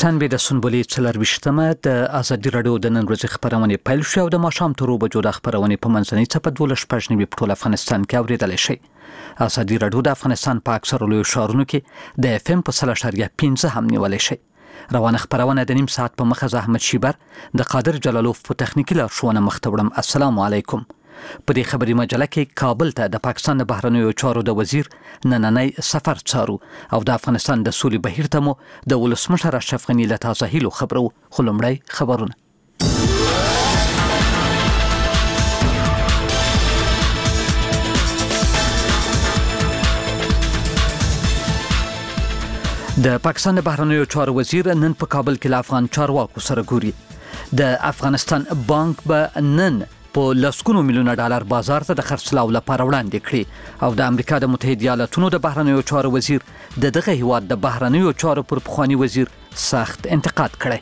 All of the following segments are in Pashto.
شنبه د سنبلې 24مه د ازادي رادیو د نن ورځې خبرونه پیل شو او د ماښام تر 2 بجو د خبرونه په منځنۍ څپه 12 په ټول افغانستان کې اوریدل شي. ازادي رادیو د افغانستان په اکثر لوی ښارونو کې د FM په 0.15 هم نیول شي. روانه خبرونه د نیم ساعت په مخه احمد شیبر د قادر جلالوف په تخنیکی لارښوونه مختوړم. السلام علیکم. په دې خبري مجله کې کابل ته د پاکستان د بهرنیو چارو د وزیر نننی سفر څارو او د افغانستان د سولې بهیر ته مو د ولسمشر اشرف غنی له تازه هیلو خبرو. خلمړی خبرونه. د پاکستان د بهرنیو چارو وزیر نن په کابل کې له افغان چارواکو سره ګوري. د افغانستان بانک به نن په لسګونو میلیونه ډالر بازار ته د خرڅلاو لپاره وړاندې کړي او د امریکا د متحده ایالاتونو د بهرنیو چارو وزیر د دغه هیواد د بهرنیو چارو پر پخوانی وزیر سخت انتقاد کړی.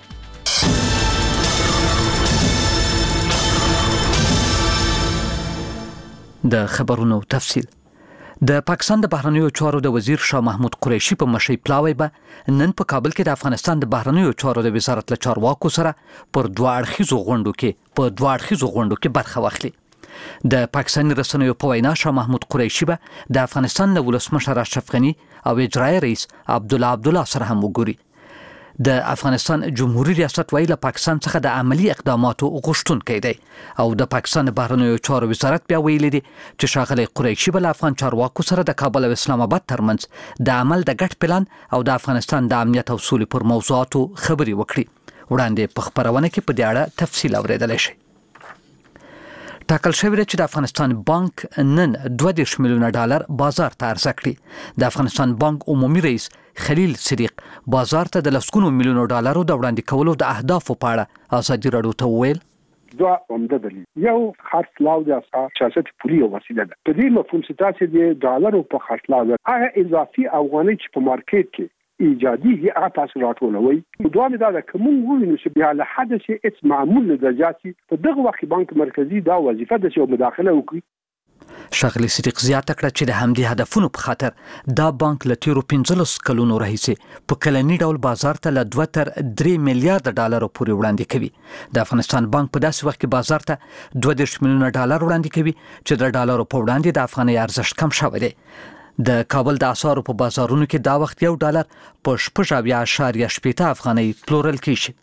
د خبرونو تفصیل. د پاکستان د بهرنیو چارو د وزیر شاه محمود قریشي په مشرۍ پلاوی به نن په کابل کې د افغانستان د بهرنیو چارو د وزارت له چارواکو سره پر دوه اړخیزو غونډو کې برخه واخلي. د پاکستاني رسنیو په وینا شاه محمود قریشي به د افغانستان له ولسمشر اشرف غنی او اجرایي رئیس عبدالله سره هم وګوري. د افغانستان جمهوریت ریاست ویله پاکستان څخه د عملی اقداماتو غوښتونکی دی او د پاکستان بهرنیو چارو وزارت بیا ویلي دی چې ښاغلی قریشي به له افغان چارواکو سره د کابل او اسلام آباد ترمنځ د عمل د ګډ پلان او د افغانستان د امنیت او سولې پر موضوعاتو خبرې وکړي. وړاندې په خبرونه کې په دې اړه تفصیل اوریدلی شي. ټاکل شوی دی چې د افغانستان بانک نن 22 میلیونه ډالر بازار ته عرضه کړي. د افغانستان بانک عمومي رئیس خلیل صدیق بازار ته د لسګونو میلیونو ډالرو د وړاندې کولو د اهدافو په اړه ازادي رادیو ته وویل. دوه عمده دلیل یو خرڅلاو د سیاست پولی او وسیله ده. په دې مفهوم چې تاسو د ډالرو په خرڅلاو هغه اضافي افغاني چې په مارکیټ کې ایجادي هغه تاسو راټولوي. دوه دا کوم وینو چې بیا له حد چې اس معمول درجاتي په دغه وخت بانک مرکزی دا وظیفه د شو مداخله وکړي. شغلی صدیق زیاته کړه چې د همدې هدفونو په خاطر دا بانک له تیرو 15 کلونو راهیسې په کلنی ډول بازار ته له 2 تر 3 میلیارډ ډالر پورې وړاندې کوي. د افغانستان بانک په داسې وخت کې بازار ته 22 میلیونه ډالر وړاندې کوي چې د ډالرو په وړاندې د افغاني ارزښت کم شوی دی. د کابل د اسعارو په بازارونو کې دا وخت یو ډالر په 6.8 افغانۍ پلورل کیږي.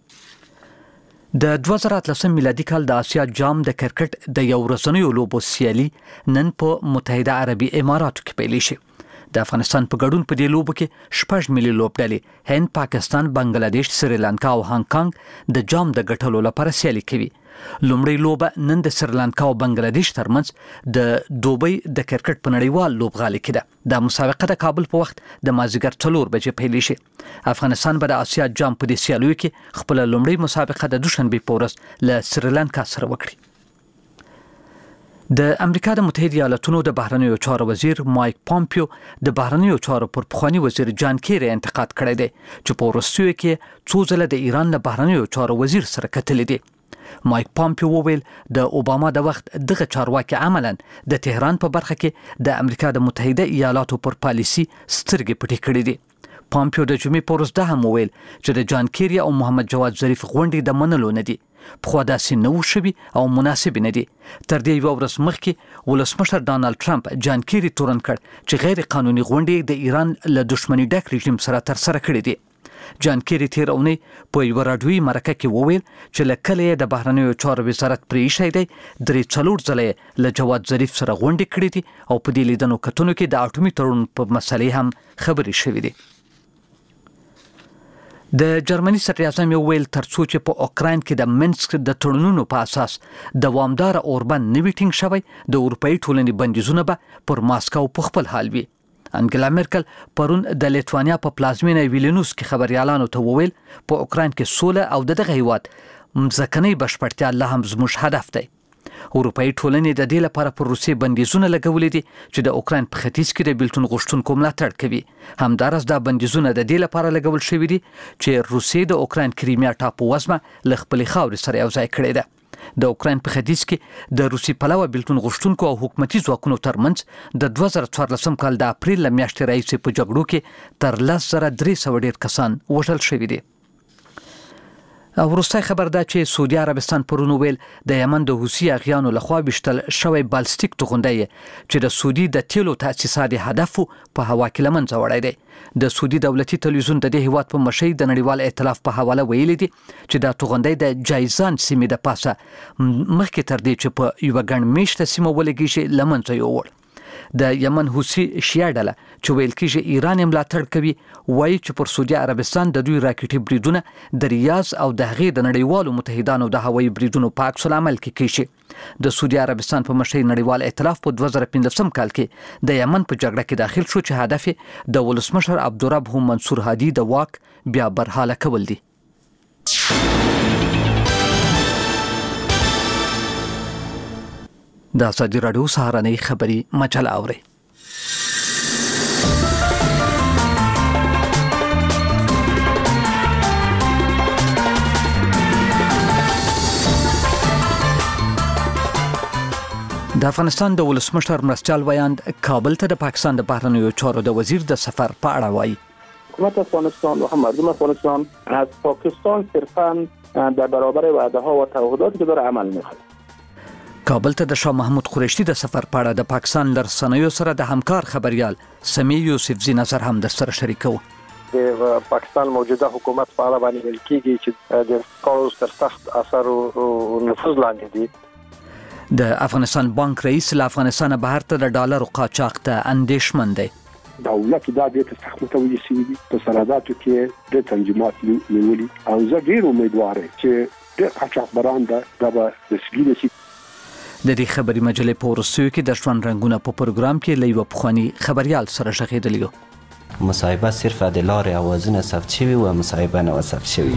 د 2013 میلادي کال د آسیا جام د کرکټ د یو ورځنیو لوبو سیالي نن په متحده عربي اماراتو کې پیل شي. د افغانستان په ګډون په دې لوبو کې 6 ملي لوبډلې هند، پاکستان، بنگلاديش، سریلانکا او هانګ کانګ د جام د ګټلو لپاره سیالي کوي. لومړی لوبه نن د سریلانکا او بنگلاديش ترمنځ د دوبۍ د کرکټ په نړیوال لوبغالي کې ده. د مسابقه د کابل په وخت د مازیګر 4 بجې پیل شي. افغانستان به د آسیا جام په دې سیالیو کې خپل لومړی مسابقه د دوشنبه په ورځ له سریلانکا سره وکړي. د امریکا د متحده ایالاتونو د بهرنیو چارو وزیر مایک پامپیو د بهرنیو چارو پر پخوانی وزیر جان کیری انتقاد کړی دی چې په وروستیو کې څو ځله د ایران له بهرنیو چارو وزیر سره کتلي دي. مایک پامپیو وویل د اوباما د وخت دغه چارواکي عملاً د تهران په برخه کې د امریکا د متحده ایالاتو پر پالیسي سترګې پټې کړې دي. پامپیو د جمعې په ورځ هم وویل چې د جان کیری او محمد جواد ظریف غونډې د منلو نه دي. خو داسې نه و شوي او مناسب نه دي. تر دې یو ورځ مخکې ولسمشر ډانلډ ټرمپ جان کیری تورن کړ چې غیر قانوني غونډې د ایران له دښمنۍ ډک رژیم سره ترسره کړې دي. جان کیری تیر اونۍ په یو راډیوي مرکه کې وویل چې له کله د بهرنیو چارو وزارت پرې شي دی 3-4 ځله له جواد ظریف سره غونډې کړې دي او په دې لیدنو کتنو کې د اټومي تړون په مسلې هم خبرې شوې دي. د جرمني صدر اعظم ویل ترڅو چې په اوکراین کې د منسک د تړونونو په اساس دوامدار اوربند نوی ټینګ شوی د اروپאי ټولنې بندیزونه به پر ماسکو په خپل حال وي. انګلا مرکل پرون د لیتوانیا په پلازمینه ویلنوس کې خبريالانو ته وویل په اوکراین کې سوله او دغه هیواد مځکنۍ بشپړتیا لا هم زموږ هدف دی. اروپאי ټولنې د دې لپاره پر روسیې بندیزونه لګولې دي چې د اوکراین په ختیځ کې د بیلتون غوښتونکو ملاتړ کوي. همدارس دا بندیزونه د دې لپاره لګول شوي دي چې روسیې د اوکراین کریمیا ټاپو وزمه له خپلې خاورې سره یوځای کړې ده. د اوکراین په ختیځ کې د روسي پلوه بیلتون غوښتونکو او حکومتي ځواکونو ترمنځ د 2014 کال د اپریل میاشتې راهیسې په جګړو کې تر 10,300 ډیر کسان وژل شوي دي. او وروستی خبر ده چې سعودي عربستان پرون ویل د یمن د حوثي اغیانو لخوا وشتل شوی بالستیک توغندی چې د سعودي د تیلو تاسیساتي هدف په هوا کې لمنځه وړی دی. د سعودي دولتي تلویزیون د دې هیواد په مشرۍ د نړیوال ائتلاف په حواله ویلي دي چې دا توغندی د جایزان سیمې د پاسه مخکې تر دې چې په یو ګڼ میشته سیمه ولګي شي لمنځه یووړ. د یمن حوثي شیعه ډله چې ویل کېږي ایران یې ملاتړ کوي وایي چې پر سعودي عربستان د دوی راکټي بریدونه د ریاض او د هغې د نړیوالو متحدانو د هوایي بریدونو په عکس العمل کې کیږي. د سعودي عربستان په مشرۍ نړیوال ائتلاف په 2015 کال کې د یمن په جګړه کې داخل شو چې هدف د ولسمشر عبدالرب منصور هادي د واک بیا برحاله کول دي. د ازادي راډیو سهارنۍ خبري مجله اوري. د افغانستان د ولسمشر مرستیال ویاند کابل ته د پاکستان د بهرنیو چارو د وزیر د سفر په اړه وایي. حکومت افغانستان و هم مردم افغانستان از پاکستان صرفاً در برابر وعده ها و تعهداتی که داره عمل می‌کنه. کابل ته د شاه محمود قریشي د سفر په اړه د پاکستان لرسنیو سره د همکار خبريال سمی یوسفزی نظر هم در سره شریکو. د پاکستان موجوده حکومت په اړه باندې ویل کېږي چې د کاروز تر سخت اثر او نفوذ لاندې دي. د افغانستان بانک رئیس له افغانستان بهر ته د ډالر قاچاق ته اندېښمن دی. دولت دا د تحقیق توجیه شوی دي په سراداتو کې د تنظیمات نیولي او زه ډیر امیدوار یم چې د قاچاقبران د تسلیل شي. د دې خبري مجلې په ورسېو کې د ژوند رنگونه په پروګرام کې لیو پخوانی خبريال سره شغېدلی. مصاحبه صرف د لارې اوازونه ثبت شوي او مصاحبه نه ثبت شوي.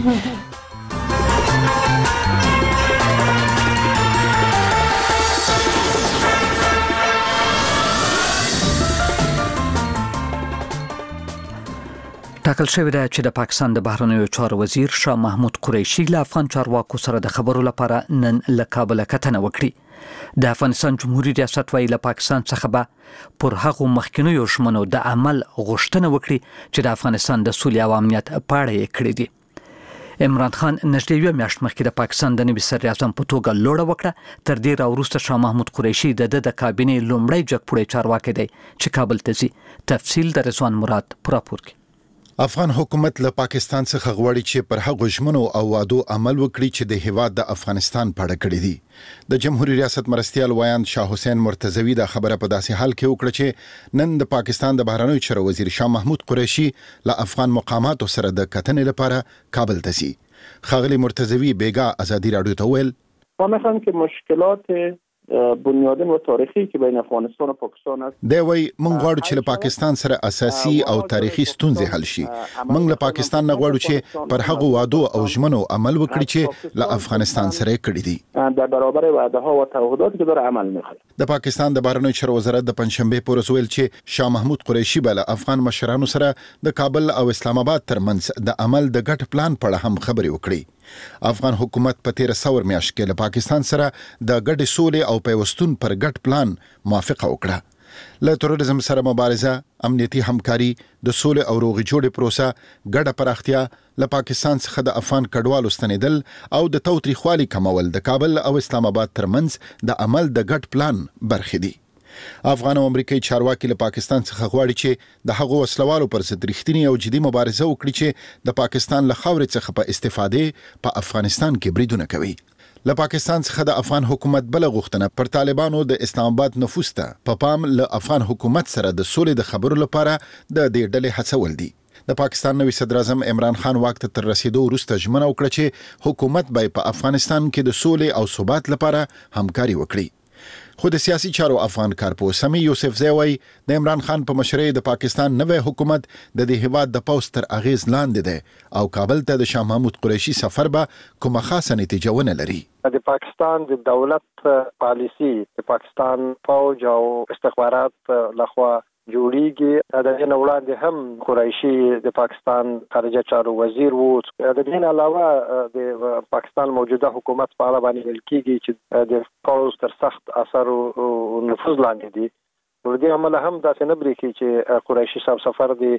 ټاکل شوی دی چې د پاکستان د بهرنیو چارو وزیر شاه محمود قریشي له افغان چارواکو سره د خبرو لپاره نن له کابل کتنه وکړي. د افغانستان جمهوریت ریاست وایي له پاکستان څخه به پر هغو مخکینیو ژمنو د عمل غوښتنه وکړي چې د افغانستان د سولې او امنیت په اړه یې کړې دي. عمران خان نږدې یو میاشت مخکې د پاکستان د نوي صدر اعظم په توګه لوړه وکړه. تر دې راوروسته شاه محمود قریشي د کابینې لومړی جګپوړی چارواکی دی چې کابل ته ځي. تفصیل د رضوان مراد پر راپور کې. افغان حکومت له پاکستان څخه غواړي چې پر هغو ژمنو او وعدو عمل وکړي چې د هیواد د افغانستان په اړه کړي دي. د جمهوریت ریاست مرستیال ویاند شاه حسین مرتضوی دا خبره په داسې حال کې وکړه چې نن د پاکستان د بهرنیو چارو وزیر شاه محمود قریشي له افغان مقاماتو سره د کتنې لپاره کابل ته ځي. ښاغلی مرتضوی بیګا ازادي راډیو ته ویل ما میخوام که مشکلات بنیادین و تاریخی که بین افغانستان و پاکستان است دی وای مونږ غواړو چې له پاکستان سره اساسي او تاریخي ستونزې حل شي. مونږ له پاکستان نه غواړو چې پر هغو وعدو او ژمنو عمل وکړي چې له افغانستان سره کړي دي. در برابر وعده ها و تعهداتی که داره عمل میکنه. د پاکستان د بهرنیو چارو وزارت د پنځشنبه پر ورځ ویل چې شاه محمود قریشي بل افغان مشرانو سره د کابل او اسلام آباد ترمنځ د عمل د ګډ پلان په اړه هم خبرې وکړي. افغان حکومت په 13 میاشت کې له پاکستان سره د ګډ سولې او پیوستون پر ګډ پلان موافقه وکړه. له تروریزم سره مبارزه، امنیتي همکاري، د سولې او روغې جوړې پروسه، ګډه پراختیا، له پاکستان څخه د افغان کډوالو ستنېدل او د تاوتریخوالي کمول د کابل او اسلام آباد ترمنځ د عمل د ګډ پلان برخې دي. افغان او امریکایي چارواکي له پاکستان څخه غواړي چې د هغو وسلوالو پر ضد رښتینی او جدي مبارزه وکړي چې د پاکستان له خاورې څخه په استفادې په افغانستان کې بریدونه کوي. له پاکستان څخه د افغان حکومت بل غوښتنه پر طالبانو د اسلام آباد نفوذ ته په پام له افغان حکومت سره د سولې د خبرو لپاره د دې ډلې هڅول دي. د پاکستان نوي صدر اعظم عمران خان واک ته تر رسیدو وروسته ژمنه وکړه چې حکومت به په افغانستان کې د سولې او ثبات لپاره همکاري وکړي. خو د سیاسي چارو افغان کارپوه سمی یوسفزی وایي د عمران خان په مشرۍ د پاکستان نوی حکومت د دې هیواد د پوځ تر اغیز لاندې دی او کابل ته د شاه محمود قریشي سفر به کومه خاصه نتیجه ونه لري. د پاکستان د دولت پالیسی د پاکستان فوج او استخبارات لخوا جوړیږي. د دې وړاندې هم قریشي د پاکستان خارجه چارو وزیر وو. د دې علاوه د پاکستان موجوده حکومت په اړه باندې ویل کېږي چې د کاروز تر سخت اثر او نفوذ لاندې دي. ور دې عمل هم داسې نه بریښي چې قریشي صاحب سفر دی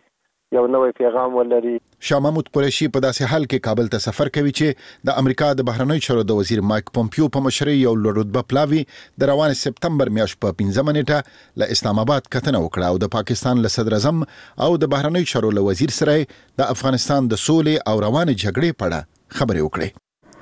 یو نوې پیغام ولري. شاه محمود قریشي په داسې حال کې کابل ته سفر کوي چې د امریکا د بهرنیو چارو د وزیر مایک پومپیو په مشرۍ یو لوړ رتبه پلاوی د روان سپتمبر میاشت په 15 نیټه له اسلام آباد کتنه وکړه او د پاکستان له صدر اعظم او د بهرنیو چارو له وزیر سره د افغانستان د سولې او روان جګړې په اړه خبرې وکړې.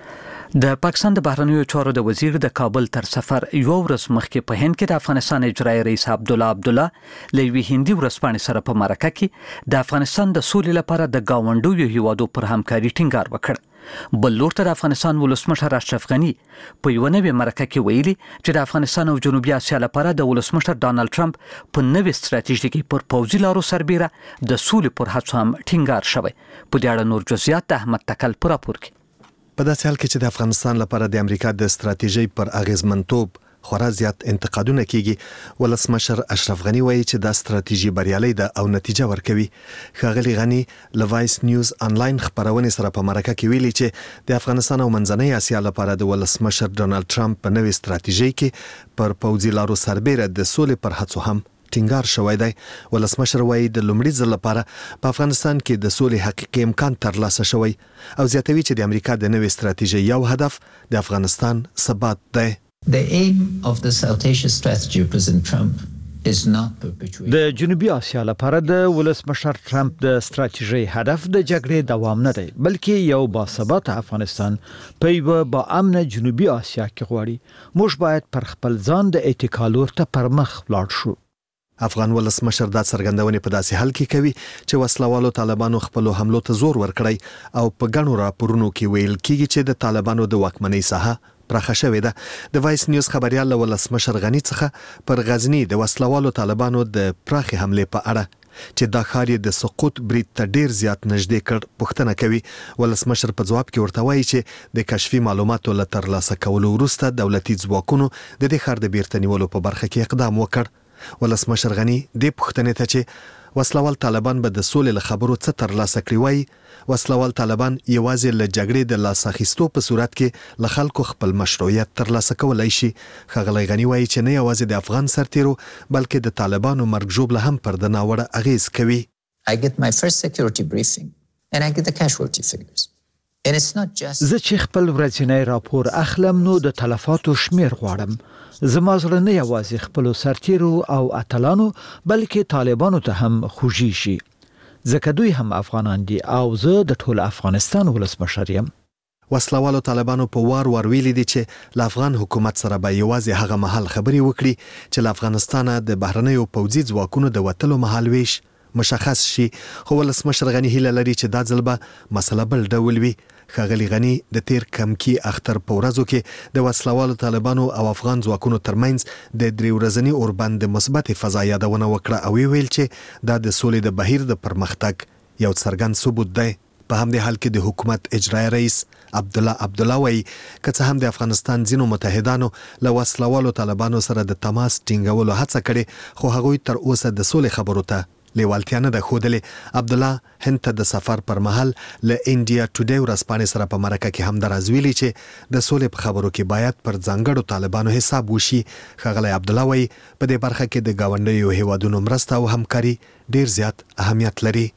د پاکستان د بهرنیو چارو د وزیر د کابل تر سفر یو ورځ مخکې په هند کې د افغانستان اجرایي رئیس عبدالله لوی هندي ورځپاڼې سره په مرکه کې د افغانستان د سولې لپاره د گاونډیو هیوادو پر همکاري ټینګار وکړ. بل لور ته د افغانستان ولسمشر اشرف غني په یو نوې مرکه کې ویلي چې د افغانستان او جنوبي اسیا لپاره د ولسمشر ډانلډ ټرمپ په نوې ستراتیژي کې پر پوځي لارو سربېره د سولې پر هڅو هم ټینګار شوی. په دې اړه نور جزئیات د احمد تکل پر راپور کې. په داسې حال کې چې د افغانستان لپاره د امریکا د ستراتیژۍ پر اغیزمنتوب خورا زیات انتقادونه کیږي، ولسمشر اشرف غني وایي چې دا ستراتیژي بریالۍ ده او نتیجه ورکوي. ښاغلي غني له وایس نیوز انلاین خبرونې سره په مرکه کې ویلي چې د افغانستان او منځنۍ اسیا لپاره د ولسمشر ډونالد ټرمپ په نوې ستراتیژۍ کې پر پوځي لارو سربېره د سولې پر هڅو هم ټینګار شوی دی. ولسمشر وایي د لومړي ځل لپاره په افغانستان کې د سولې حقیقي امکان ترلاسه شوی او زیاتوي چې د امریکا د نوې ستراتیژۍ یو هدف د افغانستان ثبات دی. The aim of the South Asia strategy of President Trump is not perpetuation. د جنوبي اسیا لپاره د ولسمشر ټرمپ د ستراتیژۍ هدف د جګړې دوام نه دی، بلکې یو باثباته افغانستان په یو با امن جنوبي اسیا کې غواړي. موږ باید پر خپل ځان د اتکالور ته پرمخ لاړ شو. افغان ولسمشر دا څرګندونې په داسې حال کې کوي چې وسلوالو طالبانو خپل حملو ته زور ورکړی او په ګڼو راپورونو کې ویل کیږي چې د طالبانو د واکمنۍ ساحه پراخه شوې ده. د وایس نیوز خبريال له ولسمشر غني څخه پر غزنی د وسلوالو طالبانو د پراخي حمله په اړه چې دا ښار د سقوط برید ته ډیر زیات نږدې کړ پوښتنه کوي. ولسمشر په جواب کې ورته وایي چې د کشفي معلوماتو له ترلاسه کولو وروسته دولتي ځواکونو د دې ښار د بیرته نیولو په برخه کې اقدام وکړ. ولسمشر غني د پوښتنې ته چې وسلوال طالبان به د سولې له خبرو څه ترلاسه کړي وایي وسلوال طالبان یوازې له جګړې د لاس اخیستو په صورت کې له خلکو خپل مشروعیت ترلاسه کولای شي. ښاغلی غني وایي چې نه یوازې د افغان سرتیرو بلکې د طالبانو مرګ ژوبله هم پر د ناوړه اغیز کوي. I get my first security briefing and I get the casualty figures. And it's not just زه چې خپل ورځنی راپور اخلم نو د تلفاتو شمیر غواړم. زما زړه نه یوازې خپل سرتیرو او اتلانو بلکې طالبانو ته هم خوږی شي، ځکه دوی هم افغانان دي او زه د ټول افغانستان ولسمشر یم. وسلوالو طالبانو په وار ویلي دي چې له افغان حکومت سره به یوازې هغه مهال خبرې وکړي چې له افغانستانه د بهرنیو پوځي ځواکونو د وتلو مهال ویش مشخص شي. خو ولسمشر غني هیله لري چې دا ځل به مسله بل ډول وي. ښاغلي غني د تیر کمکی اختر په ورځو کې د وسلوالو طالبانو او افغان ځواکونو ترمنځ د درې ورځني اوربند د مثبت فضا یادونه وکړه او ویل چې دا د سولې د بهیر د پرمختګ یو څرګند ثبوت دی. په همدې حال کې د حکومت اجرایي رئیس عبدالله وایي که څه هم د افغانستان ځینو متحدانو له وسلوالو طالبانو سره د تماس ټینګولو هڅه کړې خو هغوی تر اوسه د سولې خبرو ته لیوالتیا نه ده ښودلې. عبدالله هند ته د سفر پر مهال له انډیا ټوډے ورځپاڼې سره په مرکه کې هم دراز ویلي چې د سولې په خبرو کې باید پر ځانګړو طالبانو حساب وشي. ښاغلی عبدالله وایي په دې برخه کې د ګاونډیو هیوادونو مرسته او همکاري ډیر زیات اهمیت لري.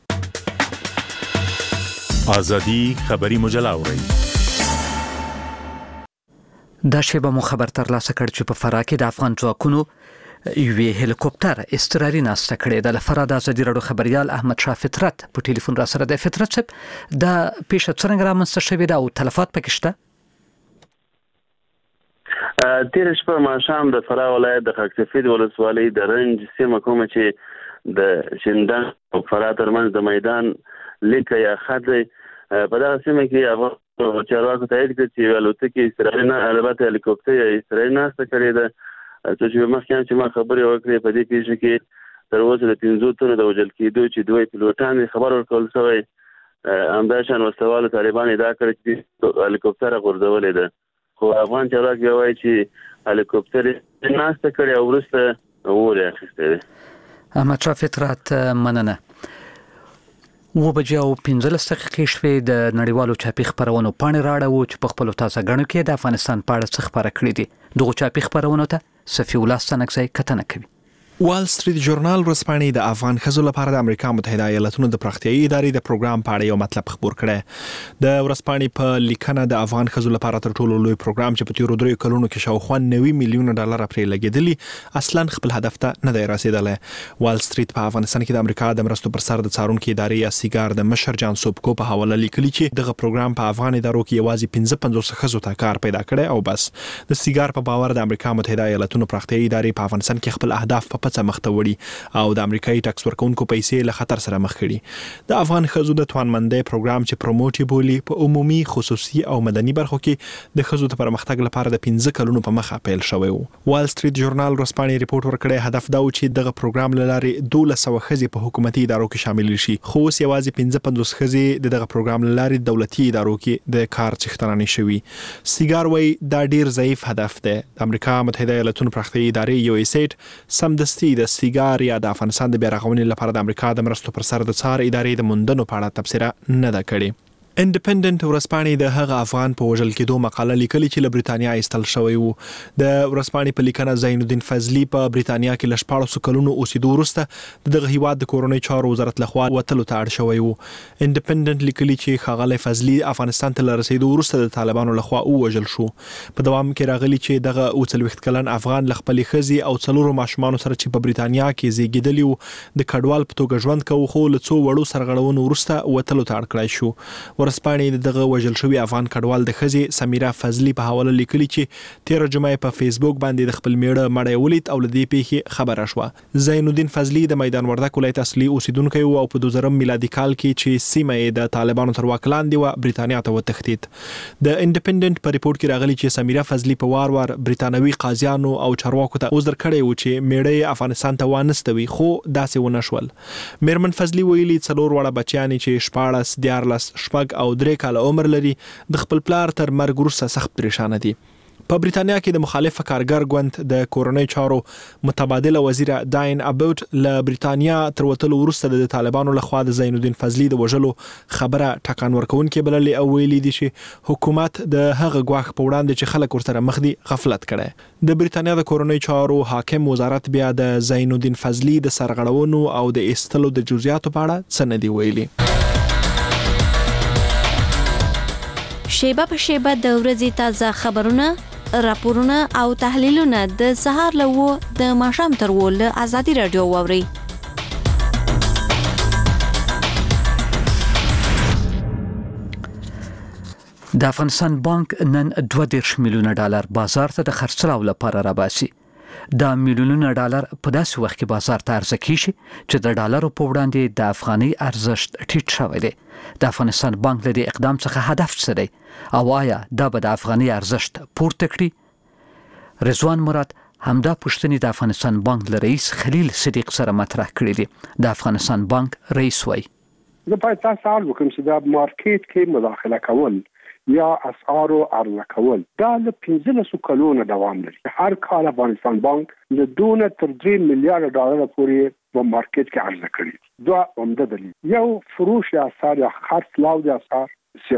آزادی خبری مجله اورئ. دا شیبه مو خبر ترلاسه کړ چې په فراه کې د افغان ځواکونو یوې هلیکوپټر اضطراري ناسته کړې ده. له فراه د ازادي راډیو خبريال احمد شاه فطرت په ټلیفون را سره د فطرت صاحب دا پیښه څنګه رامنځته شوې ده او تلفات پکې شته؟ تیر شپه ماښام د فراه ولایت د خاک سفید ولسوالۍ د رنج سیمه کومه چې د شندن او فراه ترمنځ د میدان لیکه یا خط په دغه سیمه کې افغان چارواکو تایید کړ چې الوتکې اسرائیل نه البته هلیکوپټر یا اسرائیل ناسته کړې ده. چې مخکې چې ما خبرې وکړې په دې پیښه کې تر اوسه د 15 تنو د وژل کېدو چې دوی پیلوټان خبر ورکول شوی همداشان وسلوالو طالبان ادعا کړې چې هلیکوپټر غورځولې ده. خو افغان چارواکي وایي چې هلیکوپټر ناسته کړې او وروسته اور یې اخیستی دی. احمد شاه فطرت مننه. 15:15 شوې د نړیوالو چاپی خبرونو پاڼې راړو چې په خپل تازه غنو کې د افغانستان په اړه څه خبره کړې دي. دغه چاپی خبرونو ته صفی الله سنکزی کتنه کوي. وال سټریټ ژورنال ورځپاڼې د افغان ښځو لپاره د امریکا متحده ایالاتونو د پراختیایي ادارې د پروګرام په اړه یو مطلب خبر کړی. د ورځپاڼې په لیکنه د افغان ښځو لپاره تر ټولو لوی پروګرام چې په تیرو 3 کلونو کې شاوخوا 90 میلیونه ډالر پرې لګیدلي اصلا خپل هدف ته نه دی رسیدلی. وال سټریټ په افغانستان کې د امریکا د مرستو پر سر د څارونکو ادارې یا سیګار د مشر جان سوبکو په حواله لیکلي چې دغه پروګرام په افغان ادارو کې یوازې 55 ښځو ته کار پیدا کړی او بس. د سیګار په باور د امریکا متحده ایالاتونو پراختیایي ادارې په افغانستان کې خپل اهداف په پڅه مخ ته وړي او د امریکایي ټکس ورکونکو پیسې له خطر سره مخ کړي. د افغان ښځو د توانمندۍ پروګرام چې پروموټ بولی په عمومي، خصوصي او مدني برخو کې د ښځو د پرمختګ لپاره د 15 کلونو په مخه پیل شوی و. وال سټریټ ژورنال ورځپاڼې ریپورت ورکړی هدف دا و چې دغه پروګرام له لارې 1200 ښځې په حکومتي ادارو کې شامل شي، خو اوس یوازې 55 ښځې دغه پروګرام له لارې دولتي ادارو کې د کار څښتنانې شوي. سیګار وایي دا ډیر ضعیف هدف دی. د امریکا متحده ایالاتونو پراختیایي ادارې یو ایسټ سمدستي د سیګار یا د افغانستان د بیا رغونې لپاره د امریکا د مرستو پر سر د څار ادارې د موندنو په اړه تبصره نه ده کړې. انډیپندنت ورځپاڼې د هغه افغان په وژل کېدو مقاله لیکلي چې له بریتانیا ایستل شوی وو. د ورځپاڼې په لیکنه زین الدین فضلي په بریتانیا کې له 14 کلونو اوسېدو وروسته دغه هیواد د کورنۍ چارو وزارت لخوا وتلو ته اړ شوی وو. انډیپندنت لیکلي چې ښاغلی فضلي افغانستان ته له رسېدو وروسته د طالبانو لخوا ووژل شو. په دوام کې راغلي چې دغه 40 کلن افغان له خپلې ښځې او 4 ماشومانو سره چې په بریتانیا کې زیږېدلي وو د کډوال په توګه ژوند کوي، خو له څو وړو سرغړونو وروسته وتلو ته اړ کړی شو. ورځپاڼې دغه وژل شوی افغان کډوال د ښځې سمیرا فضلي په حواله لیکلي چې 13 جمعې په فیسبوک باندې د خپل میړه مړی ولید او له دې پیښې خبره شوه. زین الدین فضلي د میدان وردګ ولایت اصلي اوسیدونکی و او په 2000 میلادي کال کې چې سیمه یې د طالبانو تر واک لاندې و بریتانیا ته وتښتید. د انډیپندنت په ریپورت کې راغلي چې سمیرا فضلي په وار وار بریتانوي قاضیانو او چارواکو ته عذر کړی و چې میړه افغانستان ته وانستوي، خو داسې ونه شول. میرمن فضلي ویلي 4 وړه بچیانې چې 14 14 شپږ او 3 کاله عمر لري د خپل پلار تر مرګ وروسته سخت پریشان دي. په بریتانیا کې د مخالف کارګر ګوند د کورنۍ چارو متبادله وزیر داین ابوت له بریتانیا تر وتلو وروسته د طالبانو لخوا د زین الدین فضلي د وژلو خبره ټکان ورکوونکې بللې او ویلي دي چې حکومت د هغه ګواښ په وړاندې چې خلک ورسره مخ دي غفلت کړي. د بریتانیا د کورنۍ چارو حاکم وزارت بیا د زین الدین فضلي د سرغړونو او د ایستلو د جزئیاتو په اړه څه نه دی ویلي. شیبه په شیبه د ورځې تازه خبرونه، راپورونه او تحلیلونه د سهار له 9 د ماښام تر 10 له ازادي رادیو واوري. د افغانستان بانک نن 22 میلیونه ډالر بازار ته د خرڅلاو لپاره راباسي. دا میلیونه ډالر په داسې وخت کې بازار ته عرضه کیږي چې د ډالرو په وړاندې د افغاني ارزښت ټیټ شوی دی. د افغانستان بانک له دې اقدام څخه هدف څه دی او آیا دا به د افغاني ارزښت پورته کړي؟ رضوان مراد همدا پوښتنې د افغانستان بانک له رئیس خلیل صدیق سره مطرح کړې دي. د افغانستان بانک رئیس وایي زه باید تاسو سوال وکړم چې دا مارکیټ کې مداخله کول یا اسعارو عرضه کول دا له 15 کلونو دوام لري. هر کال افغانستان بانک له 2 تر 3 میلیارډ ډالر پورې په مارکیټ کې عرضه کړي. دا عمده دلیل یو فروش یا اسعار یا خرڅلاو د اسعار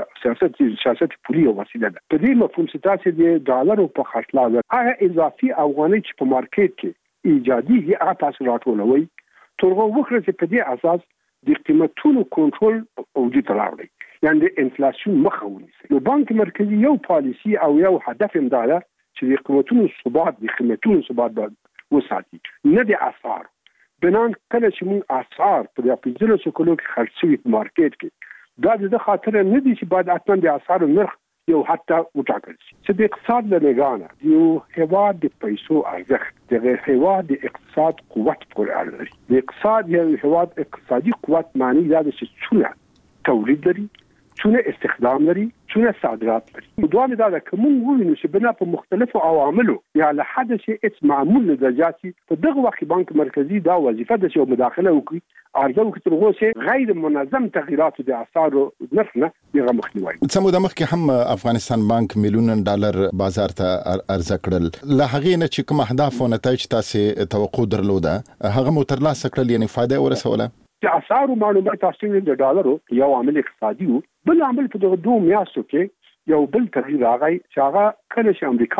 سیاست پولی او وسیله ده. په دې مفهوم چې تاسو د ډالرو په خرڅلاو هغه اضافي افغاني چې په مارکیټ کې ایجادي هغه تاسو راټولوي ترغه وکړي چې په دې اساس د قیمتونو کنټرول وجود راوړي، یعنی د انفلیشن مخه ونیسي. نو بانک مرکزی یو پالیسی او یو هدف هم دا چې د قیمتونو ثبات وساتي، نه د اسعار. بنان کله چې موږ اسعار په دې 15 کلو کې خرڅوي په مارکیټ کې دا د خاطر نه دي چې بعد اصلا د اسعار نرخ یو حتی وټاکل شي. چې د اقتصاد له نگاه یو هیواد د پیسو ارزښت د هیواد د اقتصاد قوت پورې اړه لري. د اقتصاد یو هیواد اقتصادي قوت معنی دا چې څونه تولید لري، څونه استخدام لري، څونه صادرات لري. دوام دا د کوم وینو چې بنا په مختلفو عواملو یا له حد چې اس معمول درجاتي په دغه وخت بانک مرکزی دا وظیفه ده چې مداخله وکړي، عرضه وکړي تر اوسه غیر منظم تغییرات د اسعار نرخ نه یې مخنیوي. څه مخکې هم افغانستان بانک میلیونه ډالر بازار ته عرضه کړل. له هغې نه چې کوم اهداف او نتایج تاسو توقع درلوده هغه مو ترلاسه کړل، یعنی فائدہ ورسوله؟ د اسعارو معلومات تاسو د ډالرو یو عامل اقتصادي وو، بل عامل په دغه 2 میاشتو کې یو بل تغییر راغی چې هغه کله چې امریکا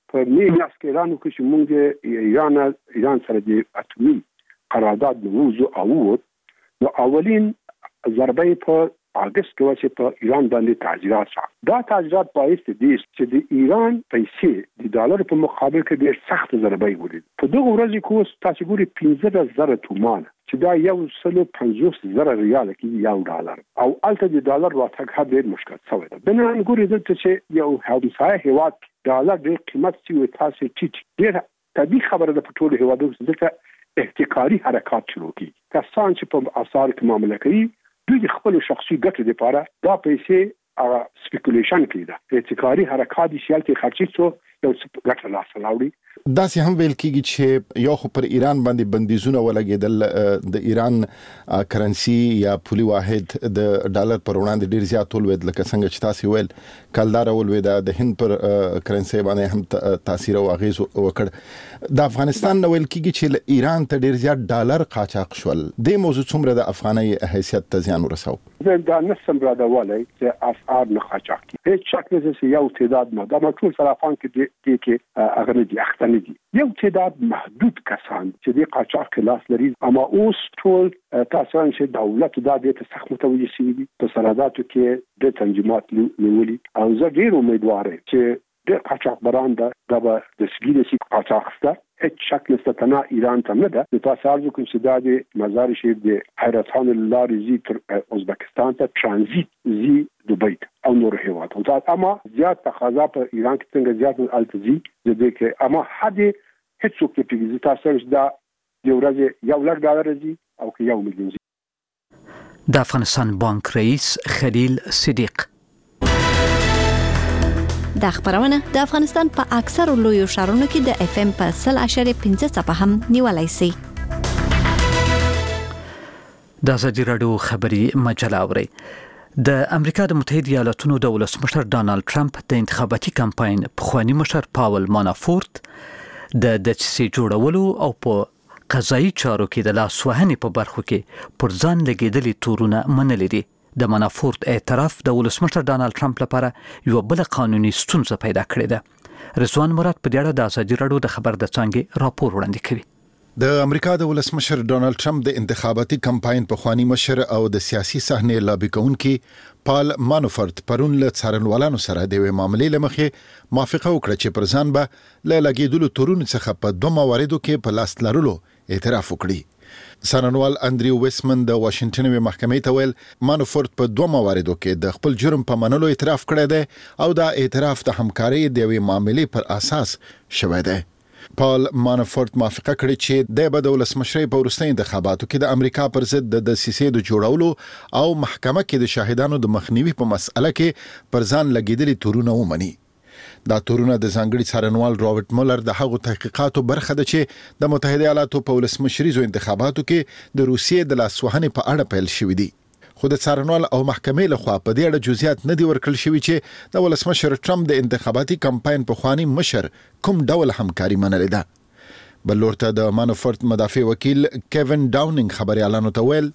په میاس کې اعلان وکړ چې موږ ایران سره د اټومي قرارداد موضوع نو اولین ضربه په اگست کې چې په ایران باندې تعزیرات شو. دا تعزیرات باعث دي چې د ایران پیسې د ډالر په مقابل کې ډېر سخت ضربه ولید. په دغه ورځ کې تاسو ګوري 15,000 تومان چې دا 150,000 ریال کې یو ډالر او الته د ډالر راتګ ډېر مشکل شوی دی. بنان ګوري چې یو همسایه هیواد ډالر ډېر قیمت چې تاسو ټیټ ډېر طبيعي خبره ده. په ټولو هیوادونو کې احتکاري حرکات شروع کیږي. کسان چې په اسعار کې معامله کوي دوی خپل شخصي ګټې لپاره دا پیسې سپیکولیشن کوي. دا احتکاري حرکات دي چې خرچې څو یو ګټه لاس لاوړي. دا سه هم ویل کیږي چې یو خو پر ایران باندې بندیزونه ولګیدل د ایران کرنسي یا پولي واحد د ډالر پر وړاندې ډیر زیات ولوید لکه څنګه چې تاسو ویل کلدار ولوید د هند پر کرنسي باندې هم تاثیر او اغیز وکړ. د افغانستان نو ویل کیږي چې ایران ته ډیر زیات ډالر قاچاق شول. د موضوع څومره د افغاني حیثیت ته زیان ورساو؟ دا نسم را د ولای چې اسعار نه قاچاق کی هیڅ شک نه چې یو تعداد نه دا ټول سره افغان کې اغه دي اخته نه دي. یو تعداد محدود کسان چې د قاچاق لاس لري اما اوس ټول تاسو چې دولت دا د سخت متوجه شي په سرحداتو کې د تنظیمات نیولي او زه ډیر امیدوار یم چې د قاچاق برانده دا به د سګیده سي قاچاقسته هیڅ شک نشته تنه ایران ته نه ده. د تاسو ارزو کوم چې د مزار شریف د حیرت خان لاري زی تر ازبکستان ته ترانزیت زی دوبۍ او نور هیوادونو ته اما زیات تقاضا په ایران کې څنګه زیات التزی د دې کې اما حد هیڅ څوک په دې تاسو دا یو ورځ یو لړ ډالر زی او کې 1 ملیون زی. د افغانستان بانک رئیس خلیل صدیق. دا خبرونه د افغانستان په اکثر لویو ښارونو کې د اف ام په 0.5 څخه هم نیولای شي. د ازادي راډیو خبري مجله اوري. د امریکا د متحده ایالاتونو د ولسمشر ډانلډ ټرمپ د انتخاباتي کمپاین پخوانی مشر پاول مانافورت د دسیسې جوړولو او په قضایي چارو کې د لاسوهنې په برخو کې پر ځان لګیدلي تورونه منلي دي. د مانافورت اعتراف د ولسمشر ډانلډ ټرمپ لپاره یو بل قانوني ستونزه پیدا کړې ده. رضوان مراد په دې اړه د ازادي راډیو د خبر د څنګه راپور وړاندې کوي. د امریکا د ولسمشر ډانلډ ټرمپ د انتخاباتي کمپاین په خوانی مشر او د سیاسي صحنې لابي کوونکي پال مانافورت پرون له څارنوالانو سره د وی معاملې لمخې موافقه وکړه چې پر ځان به له لګیدلو تورونو څخه په دوه مواردو کې په لاس لرلو اعتراف وکړي. څارنوال انډریو ویسمن د واشنگټن محکمې ته ویل مانافورت په دوه مواردو کې د خپل جرم په منلو اعتراف کړی دی او دا اعتراف د همکارۍ د وی معاملې پر اساس شوی دی. پال مانافورت موافقه کړې چې د بده ولسمشرۍ په وروستي انتخاباتو کې د امریکا پر ضد د دسیسې د جوړولو او محکمه کې د شاهدانو د مخنیوي په مسأله کې پر ځان لګیدلي تورونه ومني. دا تورونه د ځانګړي څارنوال رابرټ مولر د هغو تحقیقاتو برخه ده چې د متحده ایالاتو په ولسمشریزو انتخاباتو کې د روسیې د لاسوهنې په اړه پیل شوې دي. خو د څارنوال او محکمې لخوا په دې اړه جزئیات نه دي ورکړل شوي چې د ولسمشر ټرمپ د انتخاباتي کمپاین په خوانی مشر کوم ډول همکاري منلې ده. بل ورته د مانافورت مدافع وکیل کیوین ډاونینګ خبريالانو ته ویل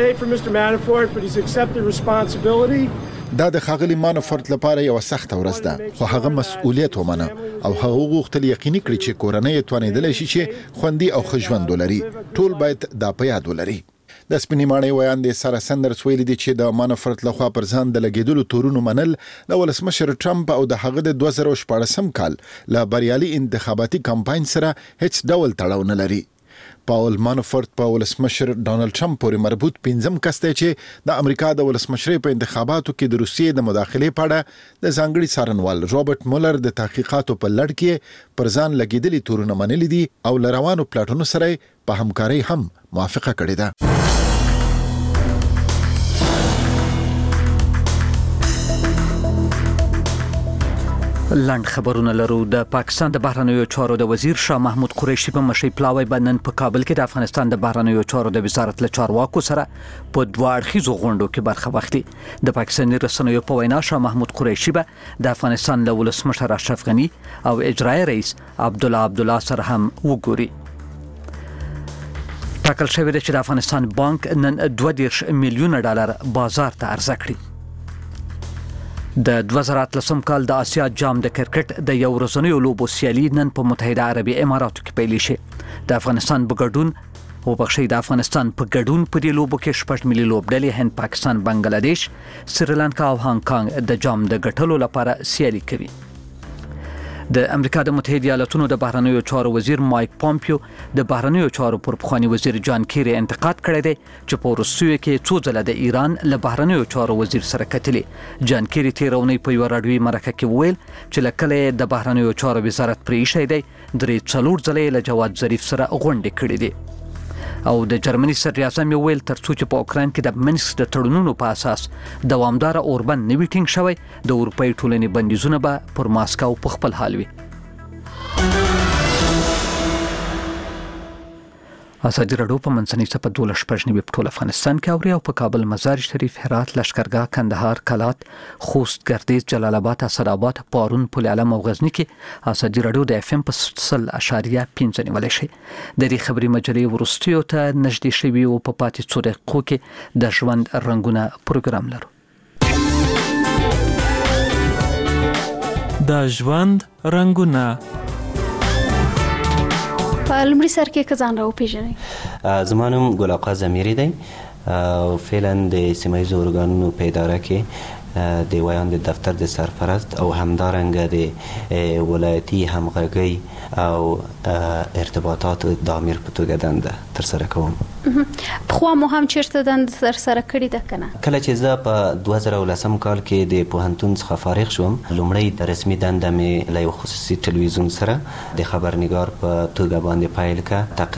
دا د خاغلی مانافورت لپاره یو سخت ورځ ده خو هغه مسؤلیت ومنه او هغه غوښتل یقیني کړي چې کورنۍ توانیدل شي چې خوندي او ښه ولري. ټول باید دا په یاد ولري. د سپینیمانې ویان د سارا سندرز ویلي دي چې د مانافورت لخوا پر ځان د لګیدلو تورونو منل د ولسمشر ټرمپ او د هغه د 2014 کال له بریالي انتخاباتي کمپاین سره هیڅ ډول تړاو نه لري. پاول مانافورت په ولسمشر ډانلډ ټرمپ پورې مربوط 5م کس دی چې د امریکا د ولسمشرۍ په انتخاباتو کې د روسیې د مداخلې په اړه د ځانګړي څارنوال رابرټ مولر د تحقیقاتو په لړ کې پر ځان لګیدلي تورونه منلي دي او لروانو پلاټونو سره په همکارۍ هم موافقه کړې ده. لاند خبرونه لرو. د پاکستان د بهرنیو چارو د وزیر شاه محمود قریشي په مشرۍ پلاوی باندې په کابل کې د افغانستان د بهرنیو چارو د وزارت له چارواکو سره په دوه اړخیزو غونډو کې برخه واخلي. د پاکستاني رسنیو په وینا شاه محمود قریشي به د افغانستان له ولسمشر اشرف غنی او اجرایی رئیس عبدالله سره هم وګوري. ټاکل شوی دی چې د افغانستان بانک نن $20 میلیون بازار ته عرضه کړي. د 2013 کال د آسیا جام د کرکټ د یو ورځنیو لوبو سیالي نن په متحده عربي اماراتو کې پیل شي. د افغانستان په ګډون په دې لوبو کې شپږ ملي لوبډلې هند، پاکستان، بنگلاديش، سریلانکا او هانګ کانګ د جام د ګټلو لپاره سیالي کوي. د امریکا د متحده ایالاتونو د بهرنیو چارو وزیر مایک پامپیو د بهرنیو چارو پر پخوانی وزیر جان کیری انتقاد کړی دی چې په روسیې کې څو ځله د ایران له بهرنیو چارو وزیر سره کتلې. جان کیری تیرونی په یو راډیوي مرکه کې ویل چې لکه د بهرنیو چارو وزارت پرې شي دی 3-4 ځله له جواد ظریف سره غونډه کړې دي. او د جرمني صدر اعظم ویل ترڅو چې په اوکران کې د منسک د تړونونو په اساس دوامدار اوربند نوي ټینګ شوی د اروپאי ټولنې بندیزونه به پر ماسکو په خپل حال وي. ازادي راډیو په منځنۍ صفه 12 په ټول افغانستان کې اوري او په کابل، مزار شریف، هرات، لشکرګاه، کندهار، کلات، خوست، ګردیز، جلال آباد، اسداباد، پارون، پل علم او غزنی کې ازادي راډیو د FM په 0.5 نیولای شي. د دې خبري مجلې ورستیو ته نږدې شوی او په پاتې څو دقیقو کې د ژوند رنگونه پروګرام لرو. د ژوند رنگونه په لومړي سر کې ځان راو پیژنئ. زما نوم ګل آقا ضمیري دی او فعلا د سیمه ییزو ارګانونو په اداره کې د ویان د دفتر د سرپرست او همدارنګه د ولایتي همغږي او ارتباطات د امیر په توګه دنده ترسره کوم. خو مو هم چیرته دنده ترسره کړې ده کنه؟ کله چې زه په 2010 کال کې د پوهنتون څخه فارغ شوم، لومړی د رسمي دنده مې له یو خصوصي ټلویزیون سره د خبرنګار په توګه باندې پیل کړه.